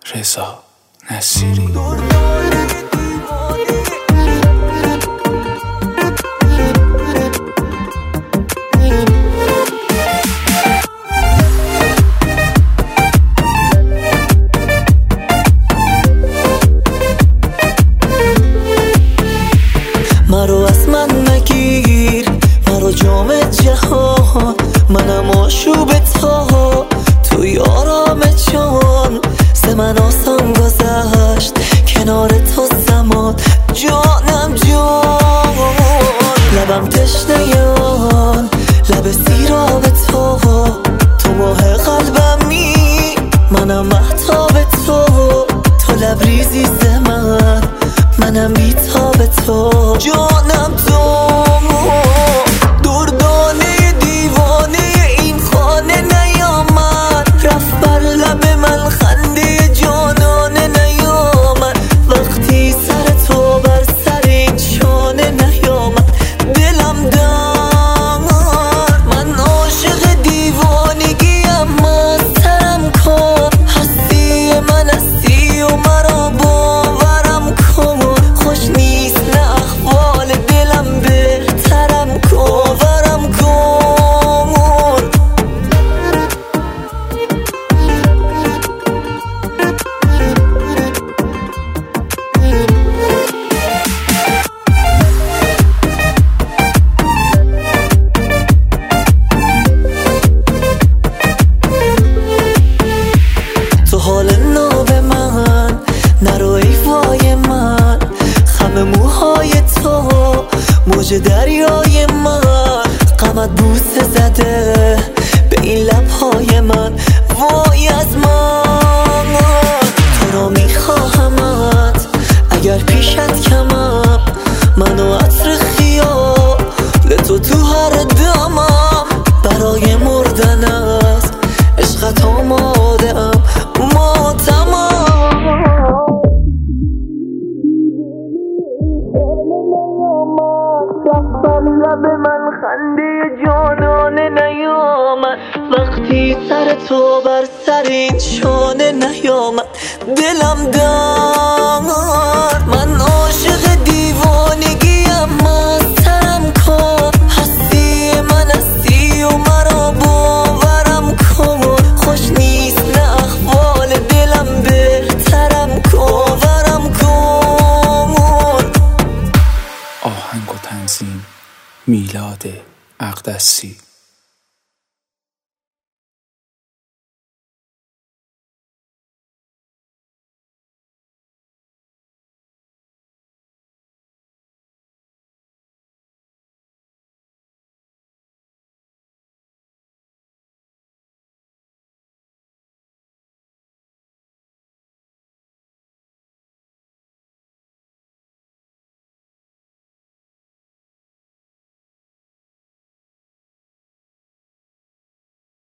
رضا نصیری. مرو از من نگیر، مرو جام جهان، منم آشوب توی آرام جان. ز من آسان گذشت کنار تو زمان، جانم جان. لبم تشنه آن لب سیراب تو ماه قلبمی، منم مهتاب تو لبریزی ز منم بیتاب تو، جانم تو. دردانه دیوانه این خانه نیامد، رفت بر لب من خنده جانانه نیامد. وقتی سر تو بر سر این شانه نیامد، دلم دار. من عاشق دیوانگیم، از سرم کن، هستی من هستی و مرا باورم کن. خوش نیست نه احوال دلم، بهترم کن ورم کن. تو حال ناب من نرو ای وای من، خم موهای تو موج دریای من. غمت بوسه زده به این لبهای من، وای از من. تو را میخواهمت اگر پیشت کمم، منو عطر خیال تو هر دمم. برای مردن است عشقت آماده ام، ماتمم. لب من خنده جانانه نیامد، وقتی سر تو بر سر این شانه نیامد، دلم دار. من عاشق دیوانگیم، از سرم کن، هستی من هستی و مرا باورم کن. خوش نیست نه احوال دلم، بهترم کن ورم کن. آهنگ و تنظیم میلاد اقدسی.